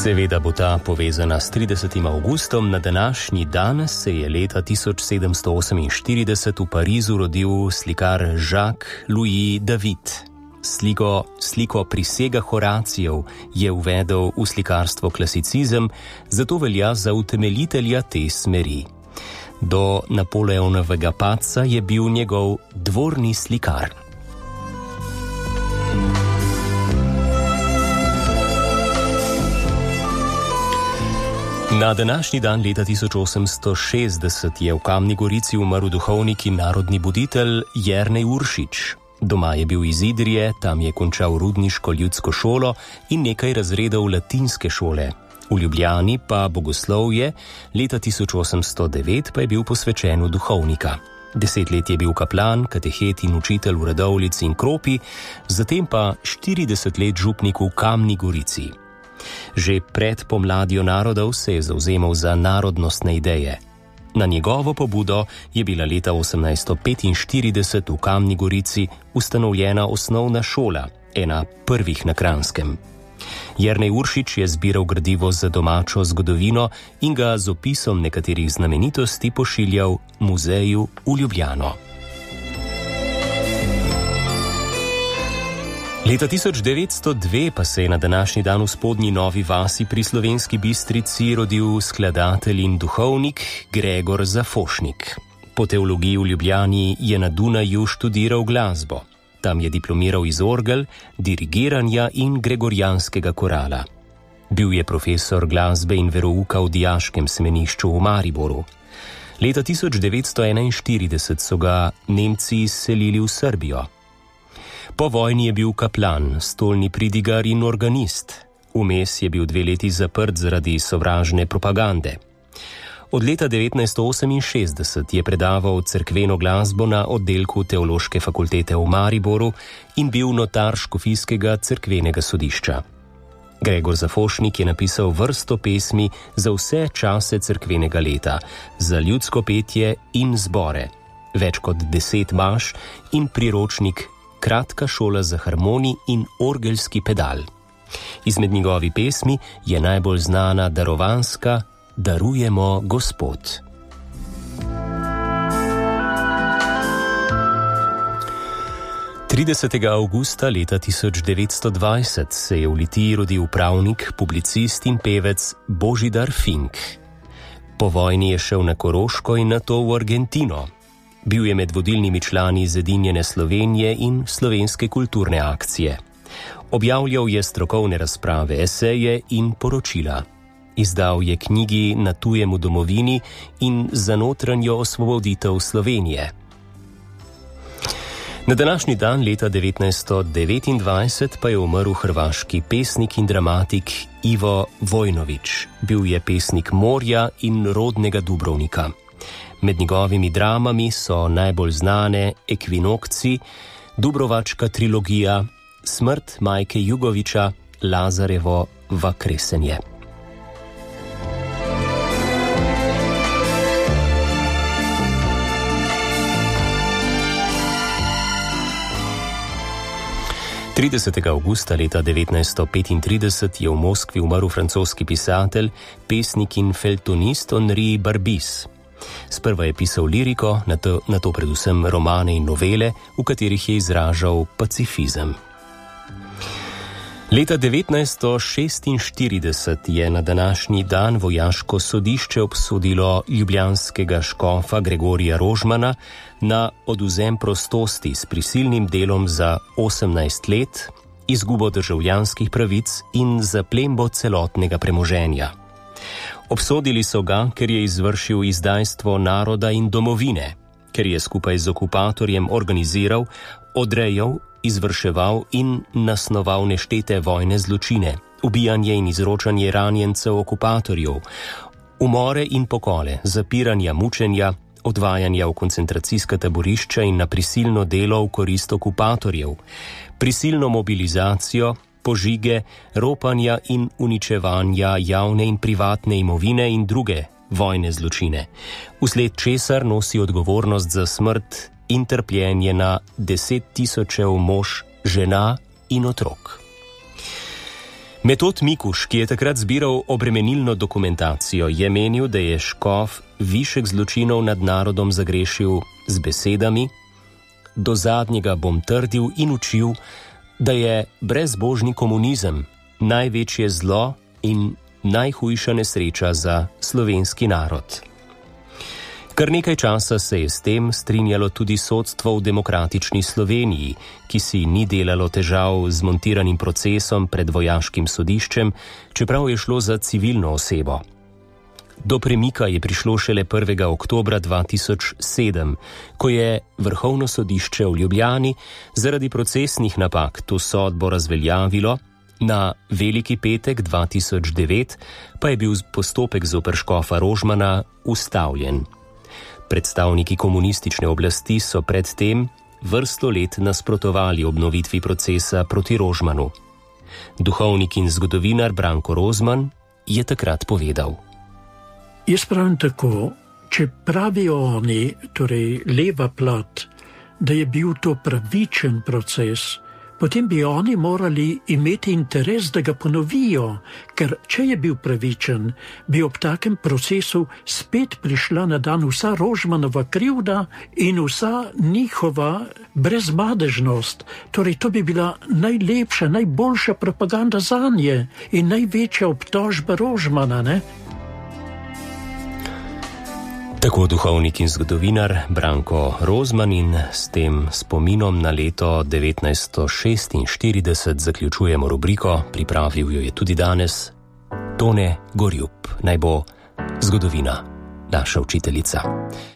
Seveda bo ta povezana s 30. avgustom. Na današnji dan se je leta 1748 v Parizu rodil slikar Jacques-Louis David. Sliko Prisega Horacijev je uvedel v slikarstvo klasicizem, zato velja za utemeljitelja te smeri. Do Napoleonovega padca je bil njegov dvorni slikar. Na današnji dan leta 1860 je v Kamni Gorici umrl duhovnik in narodni buditelj Jernej Uršič. Doma je bil iz Idrije, tam je končal rudniško ljudsko šolo in nekaj razredov latinske šole. V Ljubljani pa bogoslovje, leta 1809 pa je bil posvečen v duhovnika. 10 let je bil kaplan, katehet in učitelj v Radovljici in Kropi, zatem pa 40 let župnik v Kamni Gorici. Že pred pomladjo narodov se je zavzemal za narodnostne ideje. Na njegovo pobudo je bila leta 1845 v Kamni Gorici ustanovljena osnovna šola, ena prvih na Kranjskem. Jernej Uršič je zbiral gradivo za domačo zgodovino in ga z opisom nekaterih znamenitosti pošiljal muzeju v Ljubljano. Leta 1902 pa se je na današnji dan v Spodnji Novi vasi pri Slovenski Bistrici rodil skladatelj in duhovnik Gregor Zafošnik. Po teologiji v Ljubljani je na Dunaju študiral glasbo. Tam je diplomiral iz orgel, dirigiranja in gregorijanskega korala. Bil je profesor glasbe in verouka v dijaškem semenišču v Mariboru. Leta 1941 so ga Nemci izselili v Srbijo. Po vojni je bil kaplan, stolni pridigar in organist. Vmes je bil 2 leti zaprt zaradi sovražne propagande. Od leta 1968 je predaval cerkveno glasbo na oddelku Teološke fakultete v Mariboru in bil notar škofijskega cerkvenega sodišča. Gregor Zafošnik je napisal vrsto pesmi za vse čase cerkvenega leta, za ljudsko petje in zbore, več kot 10 maš in priročnik Kratka šola za harmonij in orgelski pedal. Izmed njegovih pesmi je najbolj znana darovanska Darujemo Gospod. Trideseti avgusta leta 1920 se je v Litiji rodil pravnik, publicist in pevec Božidar Fink. Po vojni je šel na Koroško in nato v Argentino. Bil je med vodilnimi člani Zedinjene Slovenije in Slovenske kulturne akcije. Objavljal je strokovne razprave, eseje in poročila. Izdal je knjigi Na tujem v domovini in Za notranjo osvoboditev Slovenije. Na današnji dan leta 1929 pa je umrl hrvaški pesnik in dramatik Ivo Vojnović. Bil je pesnik morja in rodnega Dubrovnika. Med njegovimi dramami so najbolj znane Ekvinokci, Dubrovačka trilogija, Smrt Majke Jugovića, Lazarevo Vakresenje. Tridesetega avgusta leta 1935 je v Moskvi umrl francoski pisatelj, pesnik in feltonist Henri Barbis. Sprva je pisal liriko, nato predvsem romane in novele, v katerih je izražal pacifizem. Leta 1946 je na današnji dan vojaško sodišče obsodilo ljubljanskega škofa Gregorija Rožmana na odvzem prostosti s prisilnim delom za 18 let, izgubo državljanskih pravic in zaplembo celotnega premoženja. Obsodili so ga, ker je izvršil izdajstvo naroda in domovine, ker je skupaj z okupatorjem organiziral, odrejal, izvrševal in nasnoval neštete vojne zločine, ubijanje in izročanje ranjencev okupatorjev, umore in pokole, zapiranja, mučenja, odvajanja v koncentracijska taborišča in na prisilno delo v korist okupatorjev, prisilno mobilizacijo, požige, ropanja in uničevanja javne in privatne imovine in druge vojne zločine, vsled česar nosi odgovornost za smrt in trpljenje na 10 tisočev mož, žena in otrok. Metod Mikuš, ki je takrat zbiral obremenilno dokumentacijo, je menil, da je škof višek zločinov nad narodom zagrešil z besedami: do zadnjega bom trdil in učil, da je brezbožni komunizem največje zlo in najhujša nesreča za slovenski narod. Kar nekaj časa se je s tem strinjalo tudi sodstvo v demokratični Sloveniji, ki si ni delalo težav z montiranim procesom pred vojaškim sodiščem, čeprav je šlo za civilno osebo. Do premika je prišlo šele 1. oktobra 2007, ko je Vrhovno sodišče v Ljubljani zaradi procesnih napak to sodbo razveljavilo, na Veliki petek 2009 pa je bil postopek zoper škofa Rožmana ustavljen. Predstavniki komunistične oblasti so predtem vrsto let nasprotovali obnovitvi procesa proti Rožmanu. Duhovnik in zgodovinar Branko Rozman je takrat povedal: Jaz pravim tako, če pravijo oni, torej leva plat, da je bil to pravičen proces, potem bi oni morali imeti interes, da ga ponovijo, ker če je bil pravičen, bi ob takem procesu spet prišla na dan vsa Rožmanova krivda in vsa njihova brezmadežnost. Torej, to bi bila najlepša, najboljša propaganda zanje in največja obtožba Rožmana, ne? Tako duhovnik in zgodovinar Branko Rozman, in s tem spominom na leto 1946 zaključujemo rubriko. Pripravil jo je tudi danes Tone Gorjup. Naj bo zgodovina naša učiteljica.